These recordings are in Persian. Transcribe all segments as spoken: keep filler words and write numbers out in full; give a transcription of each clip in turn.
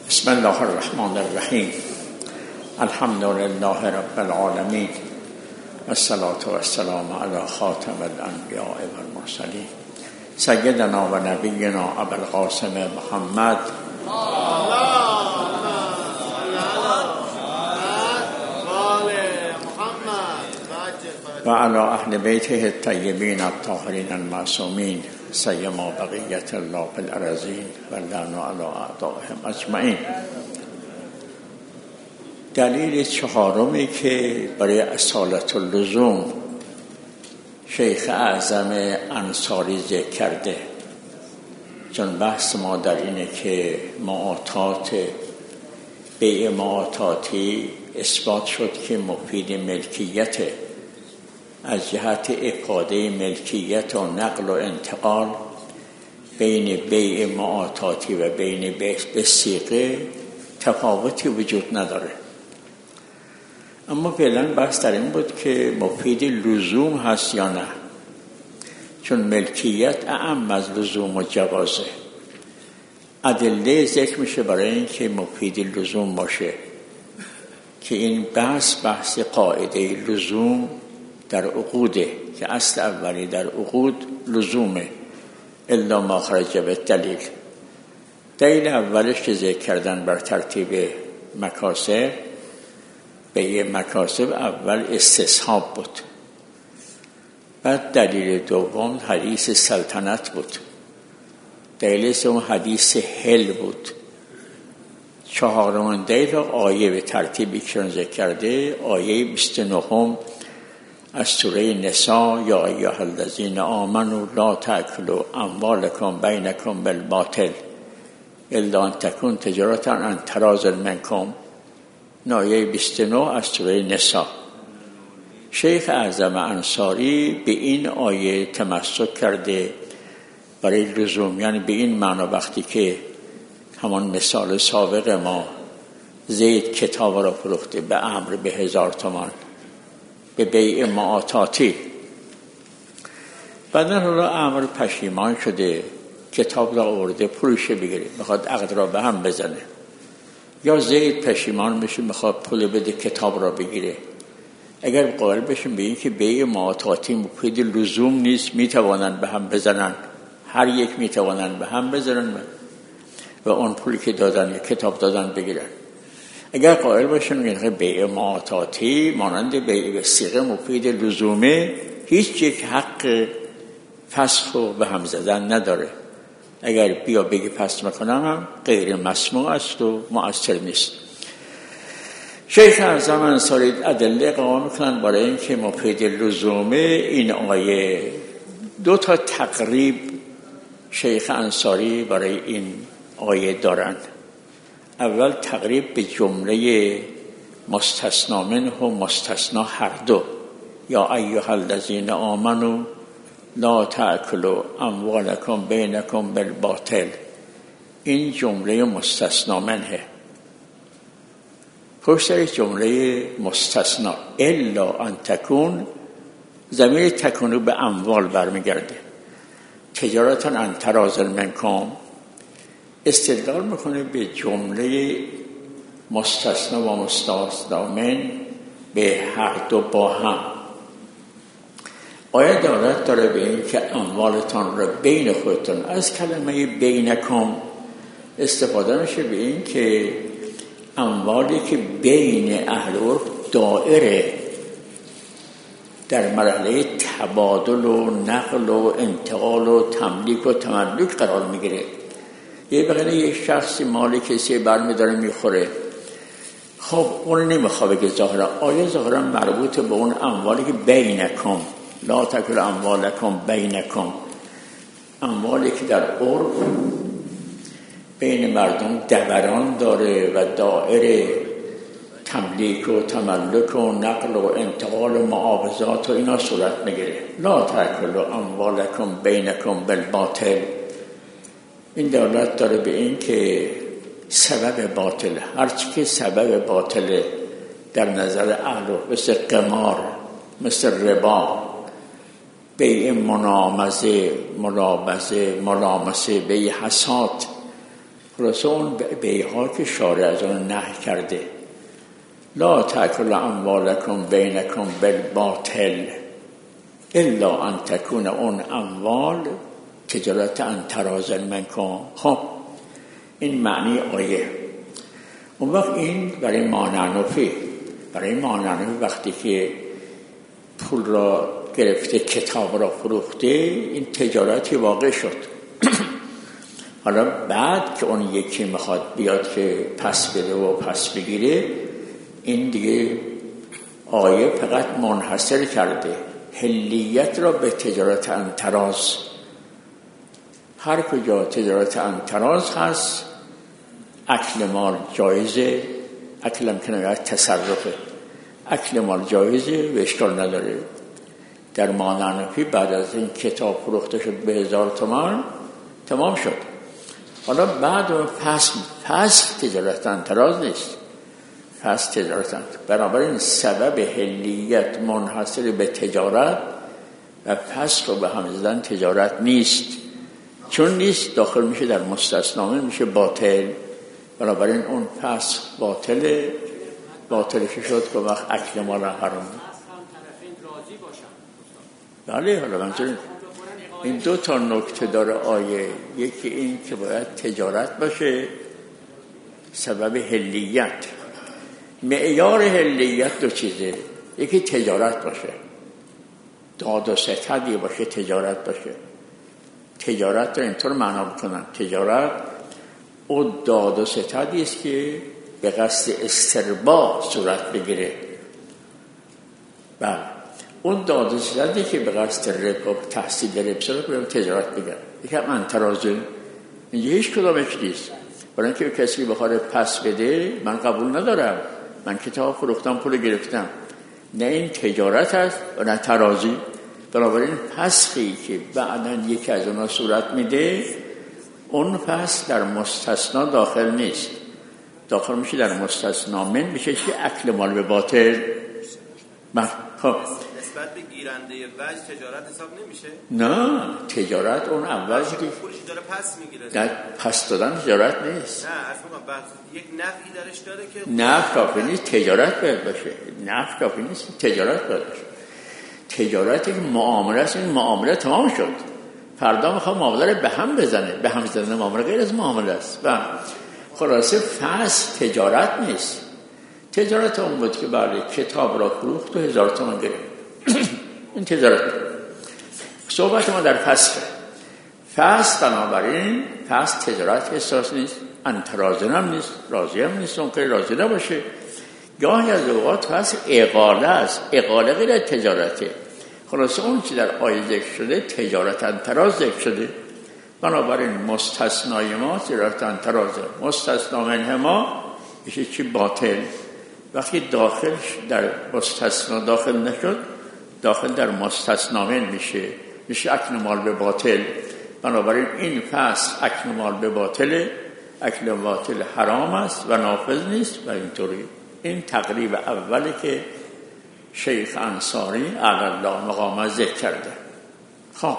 بسم الله الرحمن الرحیم. الحمد لله رب العالمین والصلاة والسلام علی خاتم الانبیاء والمرسلین سیدنا و نبینا ابوالقاسم محمد و علی اهل بیته الطیبین الطاهرین المعصومین سیما بقیت الله فی الارضین و لعن علی اعدائهم اجمعین. دلیل چهارمی که برای اصالت اللزوم شیخ اعظم انصاری ذکر کرده، چون بحث ما در اینه که معاطات بیع معاطاتی اثبات شد که مفید ملکیت از جهت افاده ملکیت و نقل و انتقال بین بیع معاطاتی و بین بیع به صیغه تفاوتی وجود نداره. اما فعلا بحث در این بود که مفید لزوم هست یا نه، چون ملکیت اعم از لزوم و جوازه. ادله ذکر میشه برای این که مفید لزوم باشه که این بحث بحث قاعده لزوم در عقوده که اصل اولی در عقود لزومه الا ما خرج بالدلیل. دلیل اولش که ذکر کردن بر ترتیب مکاسب، بیع مکاسب اول استصحاب بود، بعد دلیل دوم حدیث سلطنت بود، دلیل سوم حدیث حل بود، چهارمین دلیل آیه به ترتیبی که ذکر کرده آیه بیست و نه از سوره نساء یا ایها الذین آمنوا لا تأکلوا اموالکم بینکم بالباطل الا ان تکون تجارة عن تراض منکم. آیه بیست و نه از سوره نساء. شیخ اعظم انصاری به این آیه تمسک کرده برای لزوم، یعنی به این معنا وقتی که همان مثال سابق ما زید کتاب را فروخته به امر به هزار تومان به بیع معاطاتی، بعدن را امر پشیمان شده کتاب را آورده پولش بگیره، میخواد عقد را به هم بزنه، یا زید پشیمان بشه میخواد پول بده کتاب را بگیره. اگر قائل بشیم به این که بیع معاطاتی مفید لزوم نیست، میتوانن به هم بزنن، هر یک میتوانن به هم بزنن و اون پولی که دادن کتاب دادن بگیرن. اگر قائل باشن که بیع معاطاتی مانند بیع به صیغه مفید لزومه، هیچ یک حق فسخ و به هم زدن نداره. اگر بیا بگی فسخ میکنم هم غیر مسموع است و مؤثر نیست. شیخ اعظم انصاری ادله قائم میکنن برای این که مفید لزومه این آیه. دو تا تقریب شیخ انصاری برای این آیه دارن. اول تقریب به جمله مستثنا منه و مستثنا هر دو، یا ایها الذین آمنوا لا تأکلوا اموالکم بینکم بالباطل، این جمله مستثنا منه. پشت جمله مستثنا الا ان تکون، ضمیر تکون به اموال برمیگرده. تجارتا عن تراض منکم استدلال میکنه به جمله مستثنا و مستثنا من به هر دو با هم. آیه دارد داره به این که اموالتان را بین خودتون، از کلمه بینکم استفاده میشه به این که اموالی که بین اهل عرف دائره در مرحله تبادل و نقل و انتقال و تملیک و تملک قرار میگیره. یه بقیه یک شخصی مالی کسی برمی داره میخوره، خب اون نمیخواه بگه ظاهرا. آیه ظاهرا مربوط به اون اموالی که بینکم، لا تأکلوا اموالکم بینکم، اموالی که در عرف بین مردم دوران داره و دائره تملیک و تملک و نقل و انتقال و معاوضات و اینا صورت میگیره. لا تأکلوا اموالکم بینکم بالباطل، این دولت داره به این که سبب باطل، هرچی که سبب باطل در نظر اهل مثل قمار، مثل ربا، بیع منامزه، ملابزه، ملامسه، بیع حساد، خلاصه اون بیع‌ها که شارع از اون نهی کرده، لا تأکلوا اموالکم بینکم بالباطل الا ان تکون اون اموال تجارت عن تراض منکم. خب این معنی آیه. اون وقت این برای مانعنفی برای مانعنفی وقتی که پول را گرفته کتاب را فروخته، این تجارتی واقع شد. حالا بعد که اون یکی میخواد بیاد که پس بده و پس بگیره، این دیگه آیه فقط منحصر کرده حلیت را به تجارت عن تراض. هر کجا تجارت عن تراض هست اکل مال جایزه، اکلم کنایت تصرفه، اکل مال جایزه و اشکال نداره. در مانعنفی بعد از این کتاب فروخته شد به هزار تومان تمام شد. حالا بعد اون پس پس تجارت عن تراض نیست، پس تجارت عن بنابراین سبب حلیت منحصر به تجارت و پس رو به هم زدن تجارت نیست. چون نیست داخل میشه در مستثنا، میشه باطل. بنابراین اون پس باطل باطل شد که وقت اکل مال حرام. بله حالا منظور این دو تا نکته داره آیه. یکی این که باید تجارت باشه سبب حلیت. معیار حلیت دو چیزه، یکی تجارت باشه، داد و ستدی باشه، تجارت باشه. تجارت رو اینطور معنا بکنن، تجارت او داد و ستدی است که به قصد استربا صورت بگیره. بله اون داد و ستدی که به قصد ربا تحصیل ربا صورت بگیره تجارت بگیره. یکم انترازه اینجا هیچ کدامش نیست. برای اینکه کسی بخواد پس بده من قبول ندارم، من کتاب فروختم پول گرفتم، نه این تجارت است و نه ترازی. بنابراین پسخی که بعداً یکی از اونا صورت میده اون پس در مستثنا داخل نیست، داخل میشه در مستثنا من، میشه که اکل مال به باطل. خب نسبت به گیرنده وجه تجارت حساب نمیشه؟ نه تجارت اون اول که پولش داره پس میگیره، در پس دادن تجارت نیست. نه اصلا بحث یک نفعی درش داره که نفع کافی نیست تجارت باید باشه، نفع کافی نیست تجارت باید باشه. تجارت یک معامله است، این معامله تمام شد، فردا میخواد معامله رو به هم بزنه، به هم زدن معامله غیر از معامله است. و خلاصه فصل تجارت نیست. تجارت اون بود که بله کتاب را فروخت و هزار تومان گرفت این تجارت. صحبت ما در فصل فصل بنابراین فصل تجارت احساس نیست، انترازه هم نیست، راضی هم نیست، اون که راضی نباشه. گاهی از اوقات فصل اقاله است، اقاله غیر تجارته. خلاصه اون چی در آیه ذکر شده تجارت انتراز ذکر شده. بنابراین مستثنای ما تجارت انترازه، مستثنا منه ما میشه چی باطل. وقتی داخل در مستثنا داخل نشد داخل در مستثنا من میشه، میشه اکل مال به باطل. بنابراین این فصل اکل مال به باطل، اکل باطل حرام است و نافذ نیست و اینطوری. این تقریب اولی که شیخ انصاری علی الله مقام ذکر کرده. خب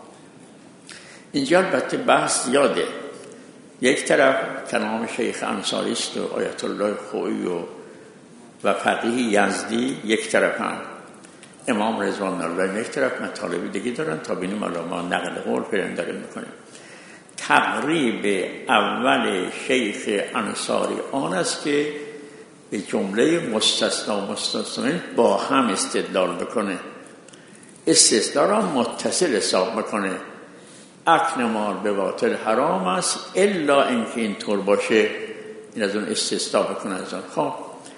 اینجا البته بحث زیاده. یک طرف کلام شیخ انصاری است و آیت الله خویی و و فقیه یزدی یک طرف هم، امام رضوان الله یک طرف، مطالب دیگه دارن تا بینیم الان ما نقل قول پیرنداره میکنیم. تقریب اول شیخ انصاری آن است که به جمله مستثنا و مستثنا با هم استدلال بکنه، استثنا را متصل حساب بکنه. اکل مال به باطل حرام است الا اینکه اینطور باشه، این از اون استثنا بکنه از اون. خب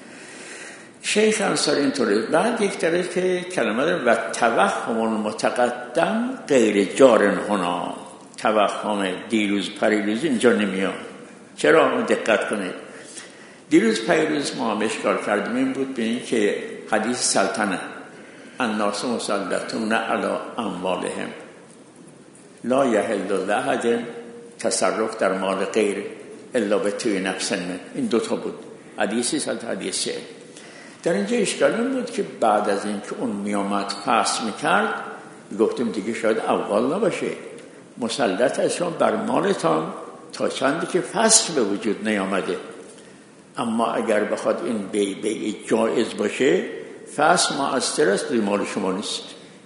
شیخ انصاری اینطوره. بعد یک طرف که کلمه داره و توهم المتقدم غیر جار هنا، توهم دیروز پریروز اینجا نمیاد. چرا؟ دقت کنید. دیروز پریروز ما هم اشکال کردیم این بود به این که حدیث سلطنه الناس مسلطون علی اموالهم لا یحل لأحد تصرف در مال غیر الا به توی نفس من. این دوتا بود حدیثی سلطنه حدیثه. در اینجا اشکال این بود که بعد از این که اون میامد فصل میکرد گفتیم دیگه شاید اول نباشه، مسلط از شما بر مالتان تا چندی که فسخ به وجود نیامده. اما اگر بخواد این بی بی جایز باشه، فسخ مؤثر است، روی مال شما نیست.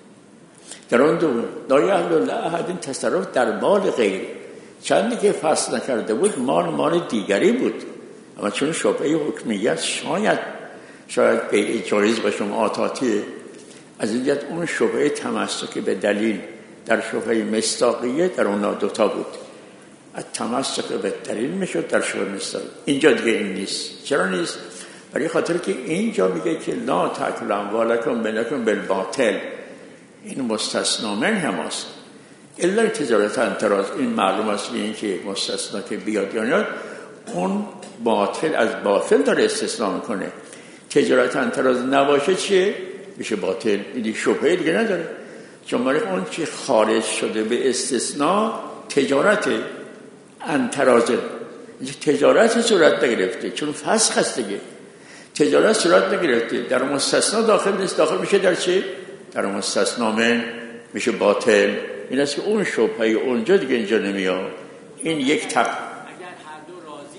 در اون دو لا یحل لاحد این تصرف در مال غیر، چندی که فسخ نکرده بود مال مال دیگری بود. اما چون شبهه حکمیت شاید شاید بی جایز باشه معاطاتی، از این جهت اون شبهه تمسک به دلیل در شبهه مصداقیه در اون دوتا بود. از تمسک به دلیل میشد در شبهه مصداقیه. اینجا دیگه این نیست. چرا نیست؟ برای خاطر که اینجا میگه که لا تاکلوا اموالکم بینکم بالباطل، این مستثنا من هست. الا تجارت انتراز، این معلوم است این که مستثنا که بیاد یا نیاد اون باطل از باطل داره استثنا میکنه. تجارت انتراز نباشه چیه؟ میشه باطل. این شبهه دیگه نداره، چون برای اون چی خارج شده به استثناء تجارت انترازه، تجارت صورت نگرفته چون فسخ هست دیگه. تجارت صورت نگرفته، در مستثنا داخل نیست. داخل میشه در چی؟ در مستثنا من میشه باطل. این است که اون شبهه اونجا دیگه اینجا نمیاد. این یک تق اگر هر دو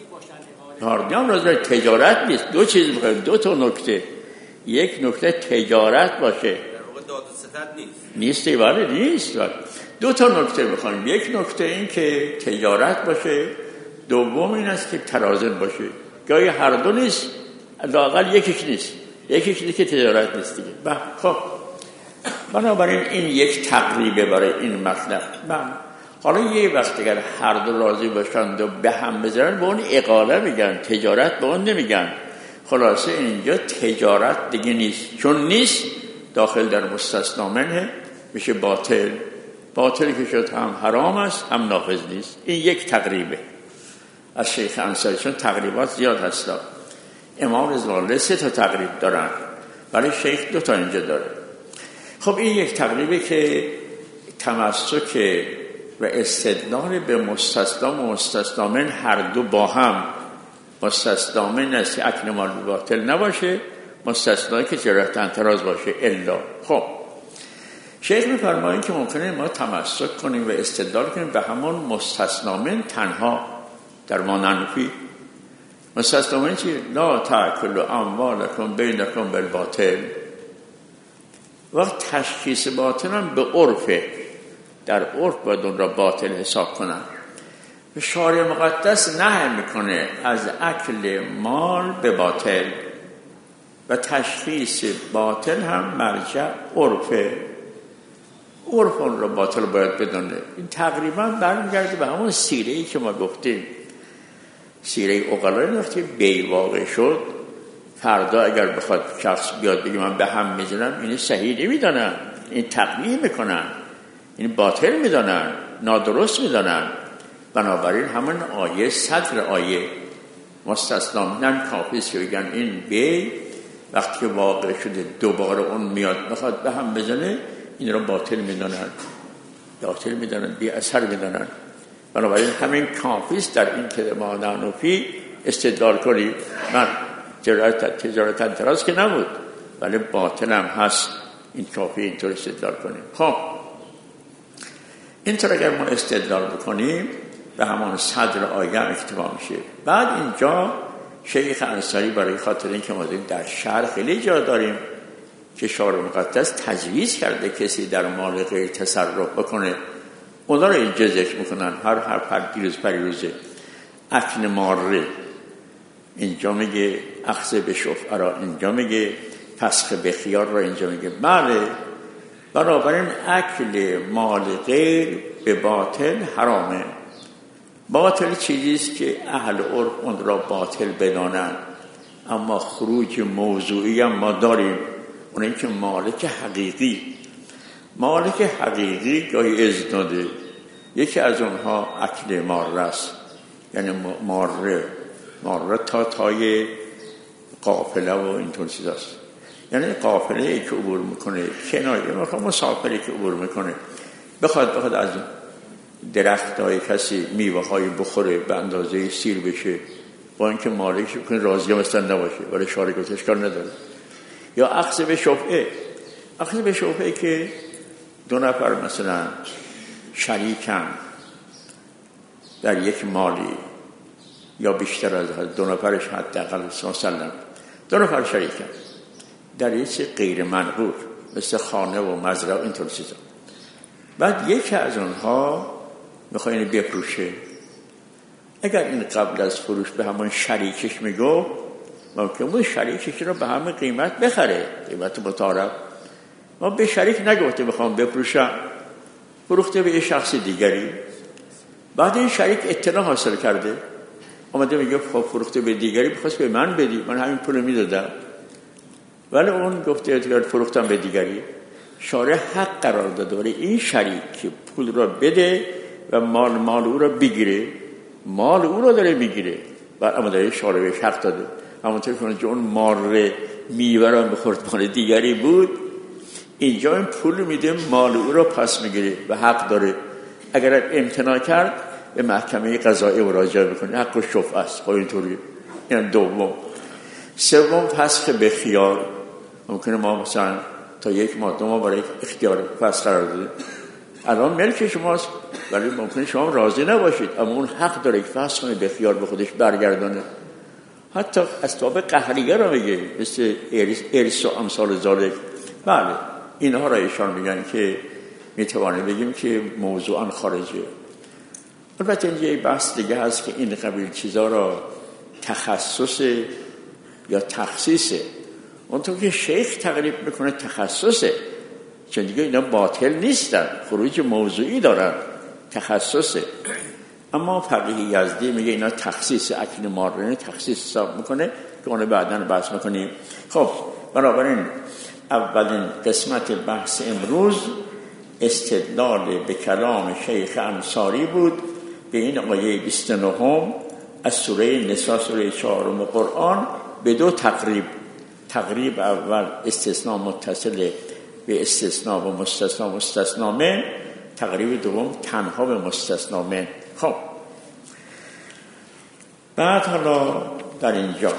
راضی باشن، هر دو راضی تجارت نیست. دو چیز میخوایم، دو تا نکته. یک نکته تجارت باشه، در واقع داد و ستد نیست. نیستی ولی نیست ولی. دو تا نکته میخوایم. یک نکته این که تجارت باشه، دوم این است که ترازن باشه. گاهی هر دو نیست، لااقل یکیش نیست، یکیش دیگه که تجارت نیست دیگه. خب بنابراین این یک تقریبه برای این مطلب. حالا یه وقت اگر هر دو راضی باشند و به هم بذارن به اون اقاله میگن، تجارت به اون نمیگن. خلاصه اینجا تجارت دیگه نیست، چون نیست داخل در مستثنا منه میشه باطل. باطل که شد هم حرام است هم نافذ نیست. این یک تقریبه از شیخ انصاری، چون تقریبات زیاد هستا. امام رضوان سه تا تقریب دارن ولی شیخ دو تا اینجا داره. خب این یک تقریبه که تمسک و استدلال به مستثنا و مستثنا من هر دو با هم، مستثنا من است که اکل مال باطل نباشه، مستثنایی که تجارت انتراز باشه الا. خب شیخ می‌فرمایند که ممکنه ما تمسک کنیم و استدلال کنیم به همون مستثنا من تنها در ما ننفی. مستثنا من چی؟ لا تاکلوا اموالکم بینکم بالباطل. وقت تشخیص باطل هم به عرفه، در عرف باید اون را باطل حساب کنن. شارع مقدس نهی میکنه از اکل مال به باطل و تشخیص باطل هم مرجع عرفه. عرف اون را باطل باید بدونه. این تقریبا برمیگرده به همون سیره‌ای که ما گفتیم، سیره عقلای وقتی بی واقع شد، فردا اگر بخواد شخص بیاد بگه من به هم میزنم، اینی صحیح نمیدانن، این تقویه میکنن، این باطل میدانن، نادرست میدانن. بنابراین همون آیه صدر آیه مستثنا منن کافیست که بگن این بی وقتی واقع شده دوباره اون میاد بخواد به هم بزنه، این رو باطل میدانن، باطل میدانن، بی اثر میدانن. بنابراین همین کافیست در این که ما نانوفی استدلال کنیم. من تجارت تجارت انتراز که نبود ولی باطل هم هست، این کافی اینطور استدلال کنیم. خب اینطور اگر ما استدلال بکنیم به همان صدر آیه اکتفا میشه. بعد اینجا شیخ انصاری برای خاطر این که ما در شرح خیلی جا داریم که شارع مقدس تجویز کرده کسی در مال غیر تصرف بکنه، اونا رو اینجا ذکر میکنن. هر هر پر دیروز پریروزه اکل ماره، اینجا میگه اخذ به شفعه را، اینجا میگه فسخ به خیار را، اینجا میگه بله. بنابراین اکل مال غیر به باطل حرامه. باطل چیزیست که اهل عرف اون را باطل بدانند، اما خروج موضوعی هم ما داریم، اون این که مالک حقیقی مالک حقیقی گاهی ازداده. یکی از اونها اکل ماره است، یعنی ماره ماره تا تای قافله و اینطور چیزاست. یعنی قافله ای که عبور میکنه کنایه میخواد مسافری که عبور میکنه بخواد بخواد از درخت های کسی میوه های بخوره به اندازه سیر بشه، با اینکه مالکش بکنه راضی هم اصلا نباشه ولی شارع گفت اشکال نداره. یا اخذ به شفعه، اخذ به شفعه که دو نفر مثلا شریکن، در یک مالی یا بیشتر از دو نفرش حداقل مثلا دو نفر شریکن در یک چیز غیر منقول مثل خانه و مزرعه و اینطور چیزا، بعد یکی از اونها میخواد اینو بفروشه، اگر این قبل از فروش به همون شریکش میگو ممکن بود شریکش رو به همه قیمت بخره، قیمت متعارف. ما به شریک نگفته میخوام بفروشم، فروخته به یه شخص دیگری، بعد این شریک اطلاع حاصل کرده اومده میگه خب فروخته به دیگری، بخواست به من بدی، من همین پول میدادم، ولی اون گفته اگر فروختم به دیگری. شارع حق قرار داده ولی این شریک که پول رو بده و مال مال او رو بگیره، مال او رو داره میگیره، بعد اما داره شارع بهش حق داده. همونطور که اونجا اون مال میوه رو بخورد مال دیگری بود، اینجا این پول میده مال او رو پس میگیره و حق داره. اگر امتناع کرد به محکمه قضایی مراجعه بکنه، حق و شفعه است. خب اینطوری. یعنی دوم. سوم فسخ به خیار. ممکنه ما مثلا تا یک ماه دو ماه برای اختیار فسخ قرار دادیم، الان ملک شماست ولی ممکنه شما راضی نباشید، اما اون حق داره که فسخ کنه به خیار به خودش برگردانه. حتی اسباب قهریه رو میگه مثل ارث و امثال ذالک. بله اینها را ایشان میگن که میتوانیم بگیم که موضوعا خارجه. البته اینجا یه بحث دیگه هست که این قبیل چیزا را تخصص یا تخصیصه. اونطور که شیخ تقریب میکنه تخصصه، چون دیگه اینا باطل نیستن، خروج موضوعی دارن، تخصصه. اما فقیه یزدی میگه اینا تخصیص، اکنی مارنه تخصیص حساب میکنه که اونو بعداً بحث میکنیم. خب بنابراین اولین قسمت بحث امروز استدلال به کلام شیخ انصاری بود به این آیه بیست و نه از سوره نساء، سوره چهارم قرآن، به دو تقریب. تقریب اول استثناء متصل به استثناء و مستثناء مستثناء من، تقریب دوم تنها به مستثناء من. خب بعد حالا در اینجا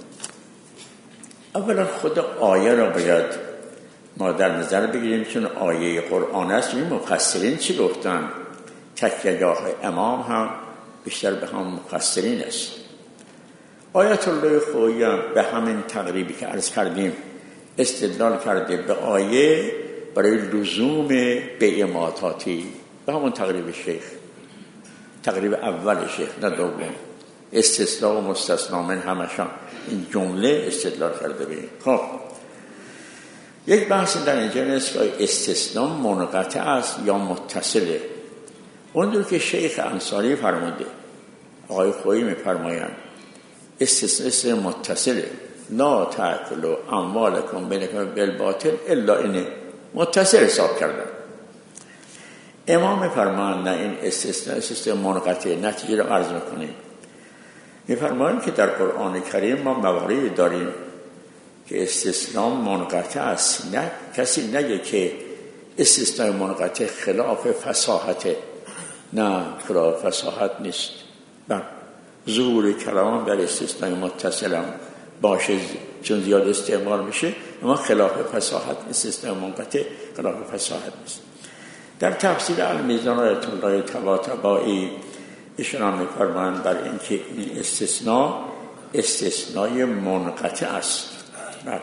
اولا خود آیه را باید ما در نظر بگیریم، چون آیه قرآن است. این مفسرین چی گفتن؟ تکیه‌گاه امام هم بیشتر به هم مفسرین است. آیت الله خویی به همین تقریبی که عرض کردیم استدلال کرده به آیه برای لزوم بیع معاطاتی، به همون تقریب شیخ، تقریب اول شیخ نه دوم. استثناء و مستثنا من همشان این جمله استدلال کرده به این. خب یک بحث در اینجا نیست که استثناء منقطع است یا متصله. اون که شیخ انصاری فرموده، آقای خویی می‌فرمایند استثناء متصله، لا تأکلوا اموالکم بینکم بالباطل الا اینه، متصل حساب کردن. امام می‌فرمایند نه، این استثناء استثناء منقطع. نتیجه رو عرض می‌کنیم. می‌فرمایند که در قرآن کریم ما مواردی داریم که استثناء منقطع است. نه کسی نگه که استثناء منقطع خلاف فصاحته. نه، خلاف فصاحت نیست. نه، ظهور کلام در استثناء متصل هم باشه چون زیاد استعمال میشه، اما خلاف فصاحت استثناء منقطع خلاف فصاحت نیست. در تفسیر المیزان آیت الله طباطبایی ایشون می‌فرمایند بر اینکه این استثناء استثناء منقطع است. بله.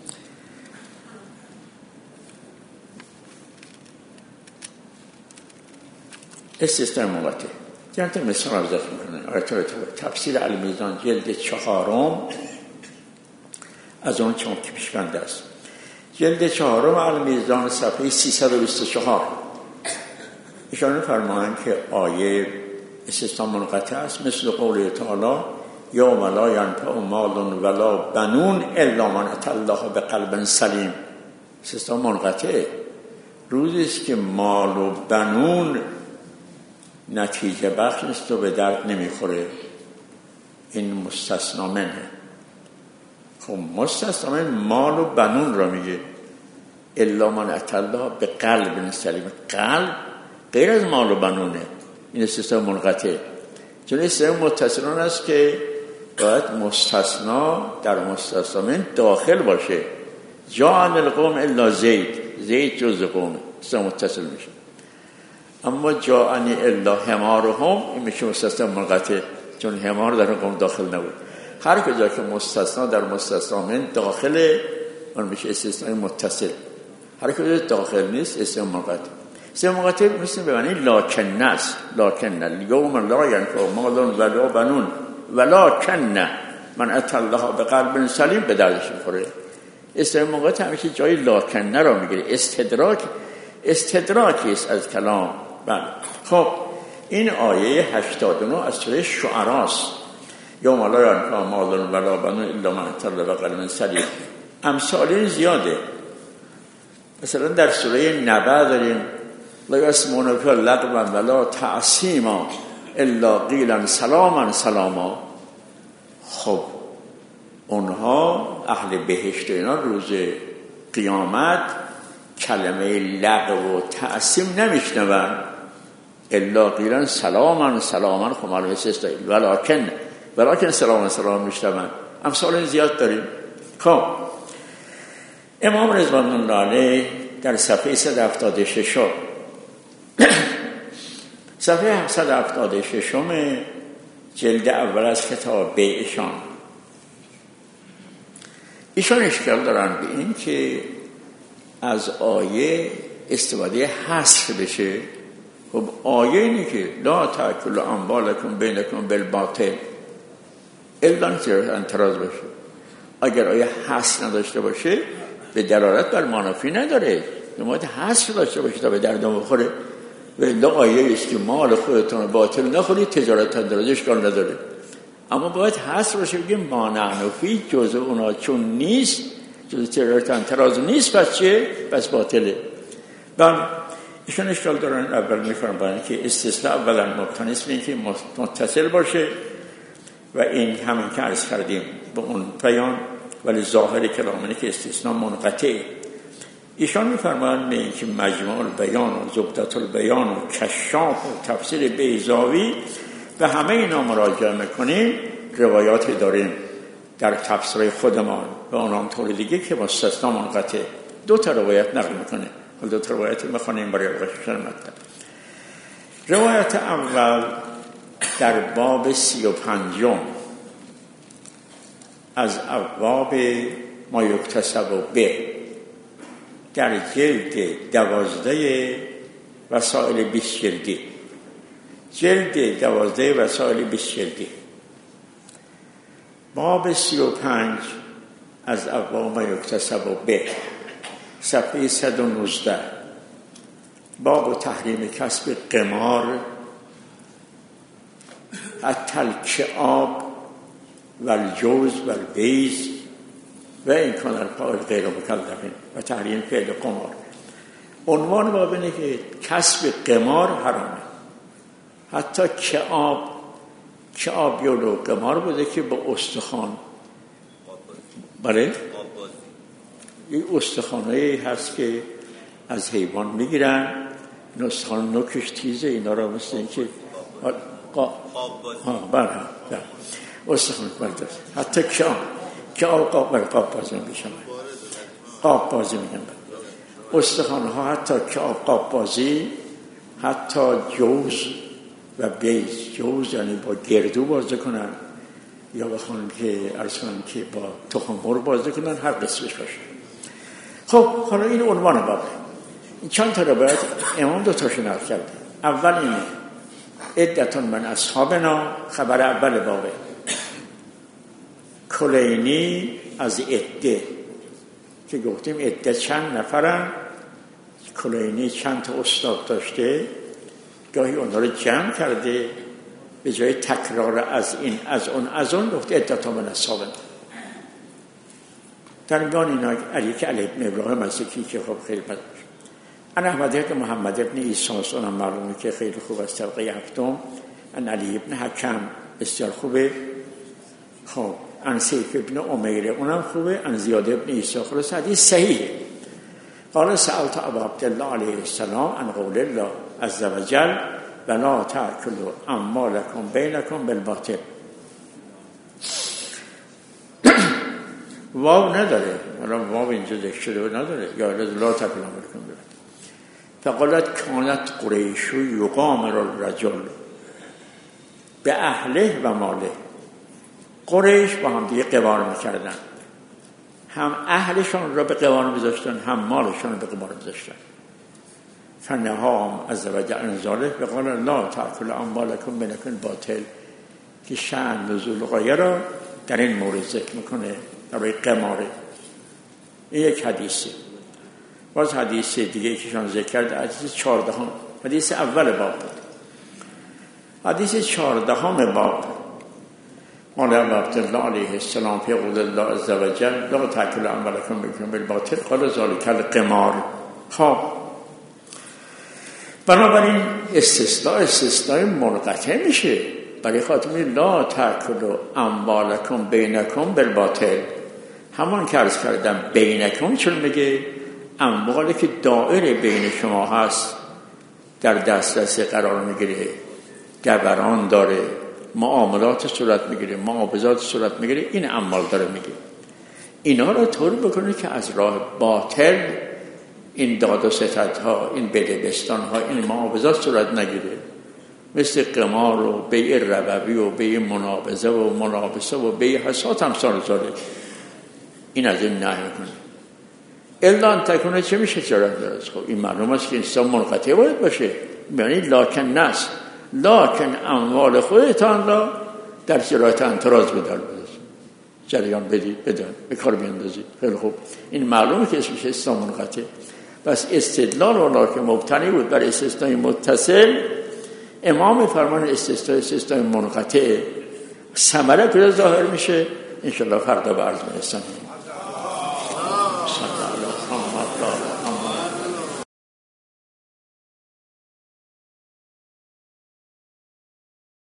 استثناء منقطع. چند تا مثال عرض می‌کنم. آیت الله تفسیر المیزان جلد چهارم از اون چون که پیش‌بند است. جلد چهارم المیزان صفحه سیصد و بیست و چهار. ایشان فرمایند که آیه استثناء منقطع است مثل قول تعالی یوم لا ینفع مال ولا بنون الا من اتى الله بقلب سلیم. استثناء منقطع روزی است که مال و بنون نتیجه بخش نیست و به درد نمیخوره. این مستثنا منه. خب مستثنا من مال و بنون را میگه، الا من اتى الله بقلب سلیم. قلب غیر از مال و بنونه. این استثناء منقطع. چون استثناء متصلون است که باید مستثنا در مستثنا من داخل باشه. جاء القوم الا زید، زید جز قوم، استثناء متصل میشه. اما جاءنی الا حمارهم این میشه مستثنا منقطع، چون حمار در قوم داخل نبود. هر کجا که مستثنا در مستثنا من داخل اون میشه استثناء متصل، هر کجا داخل نیست استثناء منقطع. استثناء منقطع مثل به معنی لکن است، لکن الیوم لا ینفع مال ولا بنون ولکن من اتى الله بقلب سلیم به دردش میخوره. استثناء منقطع همیشه جای لکن را میگیره، استدراک استدراکی است از کلام. بله. خب این آیه هشتاد و نه از سوره شعراء است. یوم لا ینفع مال ولا بنون الا من اتى الله بقلب سلیم. امثال زیاده. مثلا در سوره نبأ داریم لا یسمعون فیها لغوا ولا تعصیما الا قیلا سلاما سلاما. خب اونها اهل بهشت اینا روز قیامت کلمه لغو و تعصیم نمیشنون، الا قیلا سلاما سلاما. خب معلومه است ولکن ولکن سلاما سلاما میشنون. امثال زیاد داریم. خب امام رضوان الله علیه در صفحه صد و هفتاد و شش صفحه هفتصد و هفتاد و شش جلد اول از کتاب بیعشان، ایشان اشکال دارن به این که از آیه استفاده حصر بشه. خب آیه اینه که لا تأکلوا اموالکم بینکم بالباطل الا ان تراضوا باشه. اگر آیه حصر نداشته باشه به دلالت بر منافی نداره، باید حصر داشته باشه تا به دردم بخوره. و آیه است که مال خودتون باطل نخورید تجارت اندرازش اشکال نداره، اما باید حصر باشه بگیم مانعنفی جزء اونا چون نیست، جزء تجارت اندراز نیست، پس چه؟ پس باطله. بله ایشون اشکال دارن. اول میفرمایند که استثناء اولا مبتنی است به اینکه متصل باشه و این همین که عرض کردیم به اون بیان، ولی ظاهر کلام اینه که استثناء منقطع. ایشان میفرمایند به اینکه مجموع البیان و زبدة البیان و کشاف و تفسیر بیضاوی و همه اینا مراجعه میکنیم، روایاتی داریم در تفسیر خودمان و اونام طور دیگه که مستثنا منقطع. دو تا روایت نقل میکنه. دو تا روایت میخونیم برای روایتشون مطلب. روایت اول در باب سی و پنجم از ابواب ما یکتسب به در جلد دوازده وسائل بیست جلدی، جلد دوازده وسائل بیست جلدی، باب سی و پنج از ابواب ما یکتسب به، صفحه صد و نوزده، باب تحریم کسب قمار حتی الکعاب و الجوز و البیز و این کان الفاعل غیر مکلفین و تحریم فعل قمار. عنوان باب اینه که کسب قمار حرامه. حتی کعاب، کعاب یه نوع قمار بوده که با استخوان، بله این استخوانایی هست که از حیوان میگیرن، این استخوان نوکش تیزه، اینا را مثل این که قاب بله استخوان بلده. حتی کعاب کعاب قاب بله قاب بازی میشن، قاب بازی میگن. استخوان ها حتی کعاب قاب بازی، حتی جوز و بیز. جوز یعنی با گردو بازی کنن، یا بخوان که عرض کنن که با تخم مرغ بازی کنن، هر قسمش باشه. خب حالا این عنوان بابه. این چند تا روایت امام دو تاشو نقل کرده. اول اینه عدتون من اصحابنا، خبر اول بابه. کلینی از عده که گفتیم عده چند نفرن، کلینی چند تا استاد داشته، گاهی اونها رو جمع کرده به جای تکرار از این از اون از اون گفته عدتون من اصحابنا. در میان اینا علی که علی ابن ابراهیم مسیحی که خب خیلی بد باشه. ان احمد ابن محمد ابن عیسی اونم معلومه که خیلی خوب است. طبقه هفتم ان علی ابن حکم بسیار خوبه. خب ان سیف ابن امیره اونم خوبه. ان زیاد ابن عیسی خلاص حدیث صحیحه. قال سألت ابا عبدالله علیه السلام عن قول الله عز وجل ولا تأكلوا اموالکم بینکم بالباطل. واو نداره، الان واو اینجا ذکر شده نداره، یا لا تأكلوا اموالکم بالباطل. فقالت کانت قریش یقامر الرجل به اهله و ماله. قریش با هم دیگه قمار میکردن، هم اهلشون را به قمار میذاشتن هم مالشون را به قمار میذاشتن. فنهام عز وجل عن ذلک و قال لا تأکلوا اموالکم بینکم باطل، که شأن نزول غایه را در این مورد ذکر میکنه برای قماره. این یک حدیثه. باز حدیث دیگه که شان ذکر کرد حدیث چهاردهم، حدیث اول باب بود. حدیث چهاردهم باب قال عبدالله علیه السلام فی قول الله عز وجل لا تأکلوا اموالکم بینکم بالباطل قال ذلک القمار. خب بنابراین استثناء استثناء منقطع میشه برای خاطر لا تأکلوا اموالکم بینکم بالباطل. همان که عرض کردم بینکم چون میگه اموالی که دائره بین شما هست در دسترس قرار میگیره، گبران داره، معاملات صورت میگیره، معاوضات صورت میگیره، این اموال داره میگه. اینا رو طور بکنه که از راه باطل این داد و ستد ها، این بدبستان ها، این معاوضات صورت نگیره، مثل قمار و بیع ربوی و بیع منابضه و منابسه و بیع حسات هم سال ساله. این از این نهی میکنه. الا ان تکونه چه میشه تجارت درست؟ خب این معلوم است که انسان منقطع باید باشه، یعنی لکن نس لکن اموال خودتان را در شرایط انتراز بدار بدید، جریان بدید، بدن به کار بیندازید. خیلی خوب، این معلومه که اسمش انسان منقطع. بس استدلال اونا که مبتنی بود بر استثناء متصل، امام فرمان استثناء استثناء منقطع ثمره کجا ظاهر میشه؟ انشالله فردا به عرض میرسم.